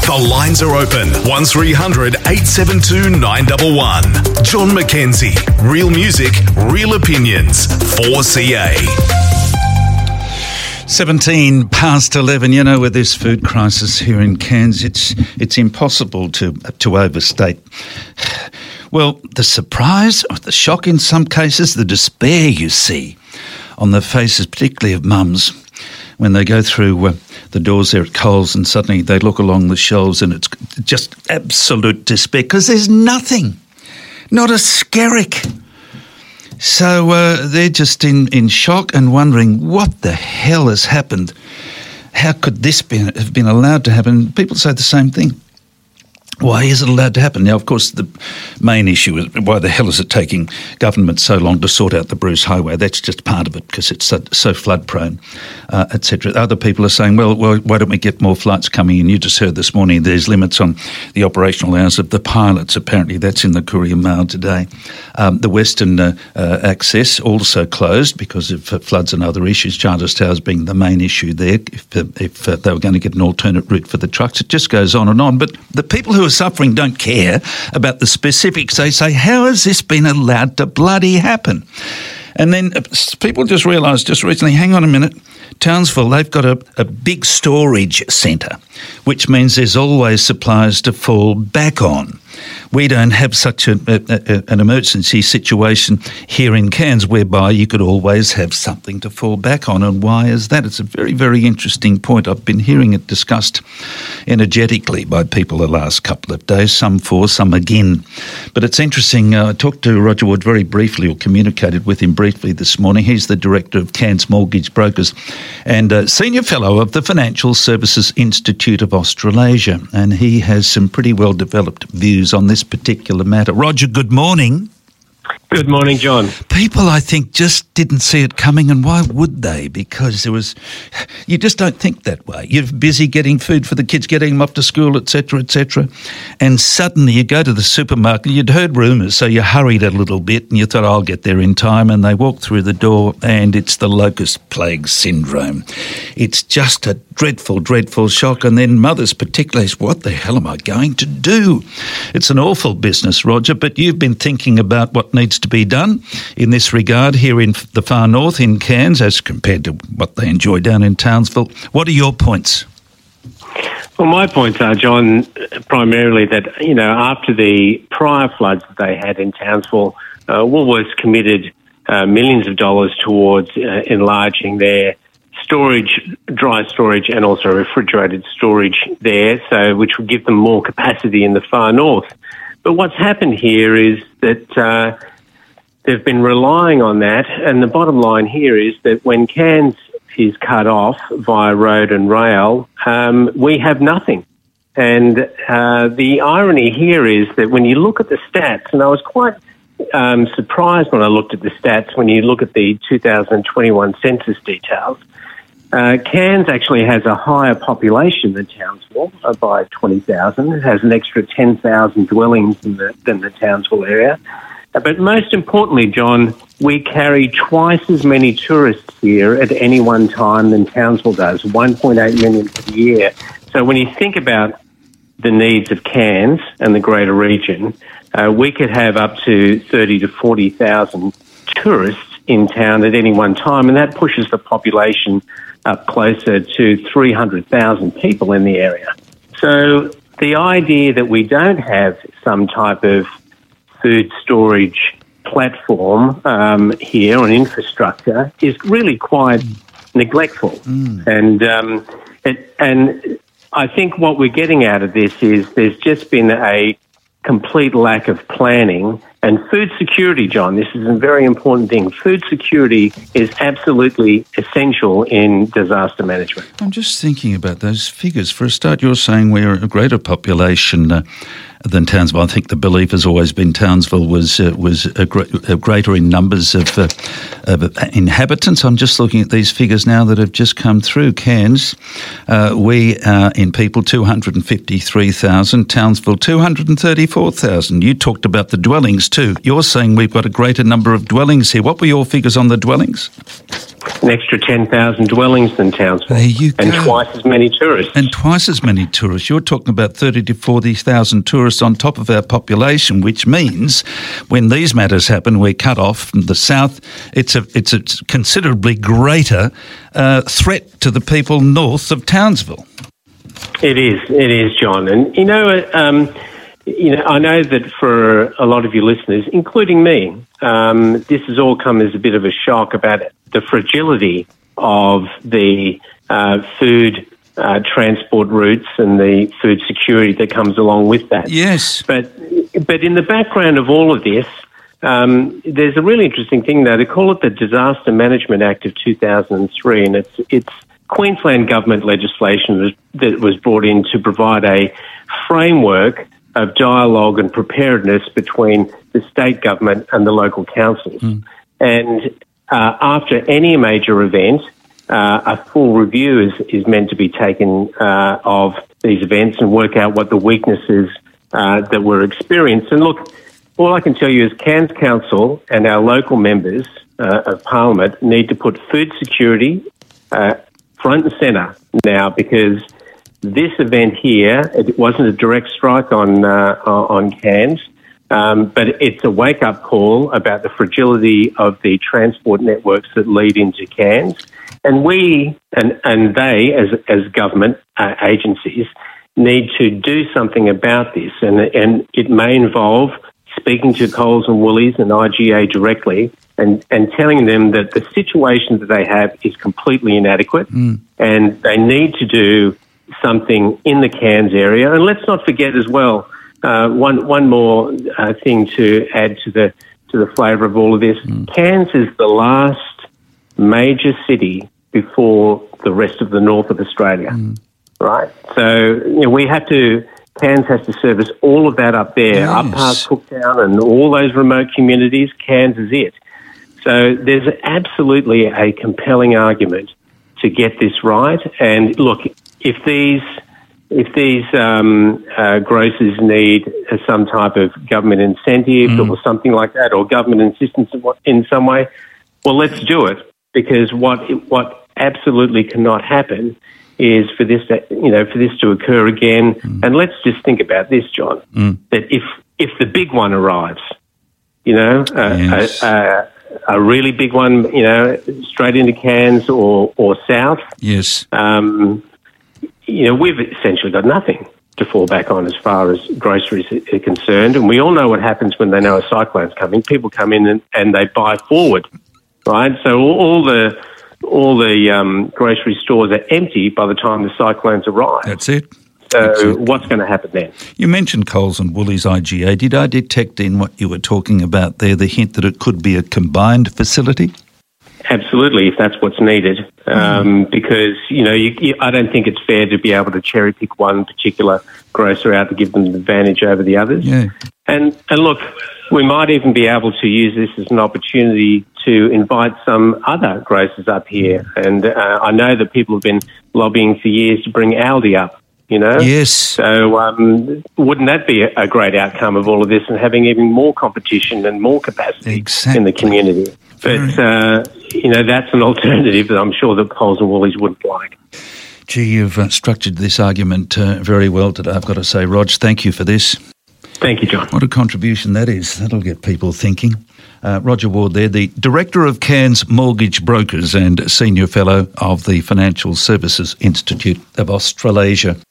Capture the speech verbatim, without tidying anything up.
The lines are open. one three hundred eight seven two nine one one. John McKenzie. Real music, real opinions. four C A. seventeen past eleven. You know, with this food crisis here in Cairns, it's it's impossible to to overstate. Well, the surprise, or the shock in some cases, the despair you see on the faces, particularly of mums, when they go through uh, the doors there at Coles and suddenly they look along the shelves and it's just absolute despair because there's nothing, not a skerrick. So uh, they're just in, in shock and wondering what the hell has happened. How could this be, have been allowed to happen? People say the same thing. Why is it allowed to happen? Now, of course, the main issue is why the hell is it taking government so long to sort out the Bruce Highway? That's just part of it because it's so, so flood-prone, uh, et cetera. Other people are saying, well, well, why don't we get more flights coming in? You just heard this morning there's limits on the operational hours of the pilots. Apparently, that's in the Courier Mail today. Um, the Western uh, uh, access also closed because of uh, floods and other issues, Charters Towers being the main issue there, if, uh, if uh, they were going to get an alternate route for the trucks. It just goes on and on. But the people who suffering don't care about the specifics. They say, how has this been allowed to bloody happen? And then people just realised just recently, hang on a minute, Townsville, they've got a, a big storage centre, which means there's always supplies to fall back on. We don't have such a, a, a, an emergency situation here in Cairns whereby you could always have something to fall back on. And why is that? It's a very, very interesting point. I've been hearing it discussed energetically by people the last couple of days, some for, some again. But it's interesting. Uh, I talked to Roger Wood very briefly, or communicated with him briefly this morning. He's the director of Cairns Mortgage Brokers and uh, senior fellow of the Financial Services Institute of Australasia. And he has some pretty well-developed views on this particular matter. Roger, good morning. Good morning, John. People, I think, just didn't see it coming, and why would they? Because there was, you just don't think that way. You're busy getting food for the kids, getting them off to school, et cetera, et cetera. And suddenly you go to the supermarket, you'd heard rumours, so you hurried a little bit, and you thought, I'll get there in time, and they walk through the door, and it's the locust plague syndrome. It's just a dreadful, dreadful shock, and then mothers particularly, what the hell am I going to do? It's an awful business, Roger, but you've been thinking about what needs to be done in this regard here in the far north in Cairns as compared to what they enjoy down in Townsville. What are your points? Well, my points are, John, primarily that, you know, after the prior floods that they had in Townsville, uh, Woolworths committed uh, millions of dollars towards uh, enlarging their storage, dry storage and also refrigerated storage there, so which would give them more capacity in the far north. But what's happened here is that uh, they've been relying on that, and the bottom line here is that when Cairns is cut off via road and rail, um, we have nothing. And uh, the irony here is that when you look at the stats, and I was quite um, surprised when I looked at the stats, when you look at the two thousand twenty-one census details, Uh, Cairns actually has a higher population than Townsville uh, by twenty thousand. It has an extra ten thousand dwellings in the, than the Townsville area. Uh, but most importantly, John, we carry twice as many tourists here at any one time than Townsville does, one point eight million per year. So when you think about the needs of Cairns and the greater region, uh, we could have up to thirty to forty thousand tourists in town at any one time, and that pushes the population up closer to three hundred thousand people in the area. So the idea that we don't have some type of food storage platform um, here on infrastructure is really quite neglectful. Mm. And um, it, and I think what we're getting out of this is there's just been a complete lack of planning. And food security, John, this is a very important thing. Food security is absolutely essential in disaster management. I'm just thinking about those figures. For a start, you're saying we're a greater population uh, than Townsville. I think the belief has always been Townsville was uh, was a, gr- a greater in numbers of, uh, of inhabitants. I'm just looking at these figures now that have just come through. Cairns, uh, we are in people two hundred fifty-three thousand, Townsville two hundred thirty-four thousand. You talked about the dwellings too. You're saying we've got a greater number of dwellings here. What were your figures on the dwellings? an extra ten thousand dwellings than Townsville. There you and go. twice as many tourists. And twice as many tourists. You're talking about thirty to forty thousand tourists on top of our population, which means when these matters happen, we're cut off from the south. It's a it's a considerably greater uh, threat to the people north of Townsville. It is, it is, John. And, you know, um, you know, I know that for a lot of your listeners, including me, um, this has all come as a bit of a shock about the fragility of the uh, food uh, transport routes and the food security that comes along with that. Yes. But but in the background of all of this, um, there's a really interesting thing now. They call it the Disaster Management Act of two thousand three, and it's it's Queensland government legislation that was brought in to provide a framework of dialogue and preparedness between the state government and the local councils. Mm. And uh, after any major event, uh, a full review is, is meant to be taken uh, of these events and work out what the weaknesses uh, that were experienced. And look, all I can tell you is Cairns Council and our local members uh, of Parliament need to put food security uh, front and centre now, because this event here, it wasn't a direct strike on uh, on Cairns, um, but it's a wake-up call about the fragility of the transport networks that lead into Cairns. And we and, and they, as as government uh, agencies, need to do something about this. And, and it may involve speaking to Coles and Woolies and I G A directly and, and telling them that the situation that they have is completely inadequate mm. and they need to do something in the Cairns area. And let's not forget as well, uh, one one more uh, thing to add to the to the flavour of all of this. Mm. Cairns is the last major city before the rest of the north of Australia, mm. right? So you know, we have to, Cairns has to service all of that up there, yes. up past Cooktown and all those remote communities. Cairns is it. So there's absolutely a compelling argument to get this right. And look, if these if these um, uh, grocers need uh, some type of government incentive mm. or something like that, or government assistance in some way, well, let's do it. Because what what absolutely cannot happen is for this to, you know, for this to occur again. Mm. And let's just think about this, John, mm. that if if the big one arrives, you know, uh, yes. a, a, a really big one, you know, straight into Cairns or, or south, yes, um, you know, we've essentially got nothing to fall back on as far as groceries are concerned. And we all know what happens when they know a cyclone's coming. People come in and, and they buy forward, right? So all, all the all the um, grocery stores are empty by the time the cyclones arrive. That's it. So That's it. What's going to happen then? You mentioned Coles and Woolies I G A. Did I detect in what you were talking about there the hint that it could be a combined facility? Absolutely, if that's what's needed. Um, mm. Because, you know, you, you, I don't think it's fair to be able to cherry pick one particular grocer out to give them an advantage over the others. Yeah. And, and look, we might even be able to use this as an opportunity to invite some other grocers up here. And uh, I know that people have been lobbying for years to bring Aldi up, you know? Yes. So um, wouldn't that be a, a great outcome of all of this and having even more competition and more capacity exactly. in the community? But, uh, you know, that's an alternative that I'm sure that Coles and Woolies wouldn't like. Gee, you've uh, structured this argument uh, very well today, I've got to say. Rog, thank you for this. Thank you, John. What a contribution that is. That'll get people thinking. Uh, Roger Ward there, the Director of Cairns Mortgage Brokers and Senior Fellow of the Financial Services Institute of Australasia.